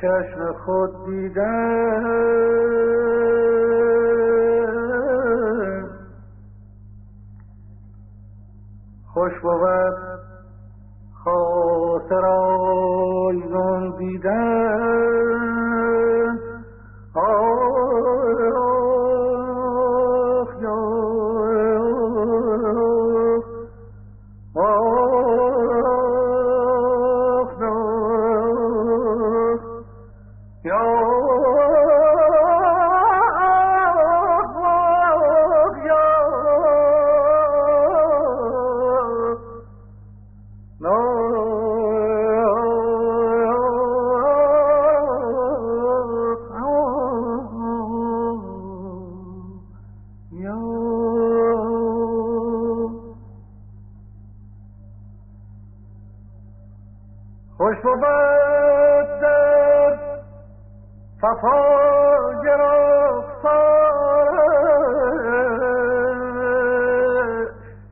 چشم خود دیدن خوش بود خاطر آیزون دیدن آخ یا خوش بود در صفای رخسارش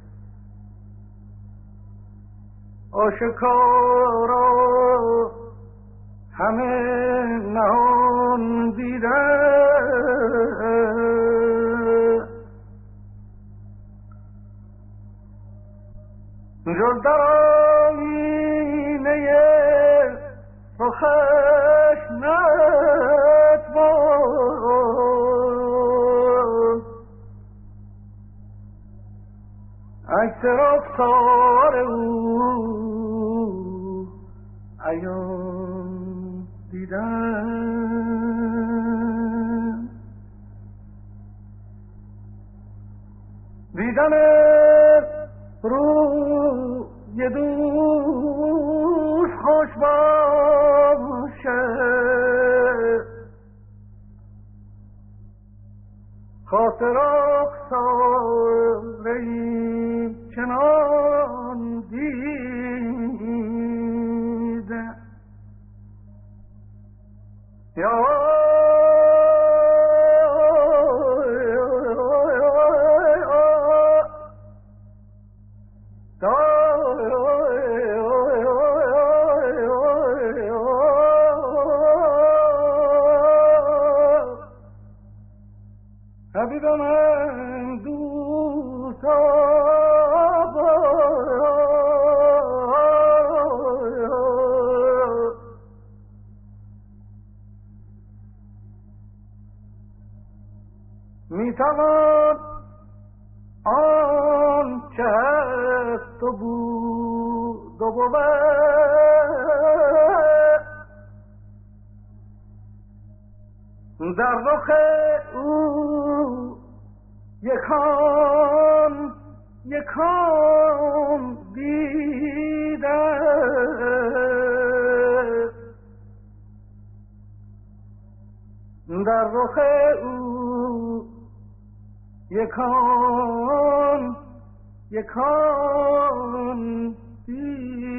آشکارا همه نهان دیدن جز در آینه رخش نتوان عکس رخسار او عیان دیدن دیدن روی دوست خوش باشه خاطر رخسار این چنان دیده یا حبیب من دوست میتوان آن چه هست و بود و بود در رخ او یکان دیده در رخ او یکان دیده